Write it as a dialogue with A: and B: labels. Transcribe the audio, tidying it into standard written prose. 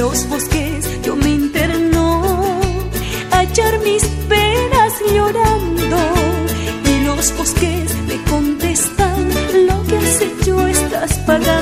A: los bosques yo me interno a hallar mis penas llorando, y los bosques me contestan: lo que has hecho estás pagando.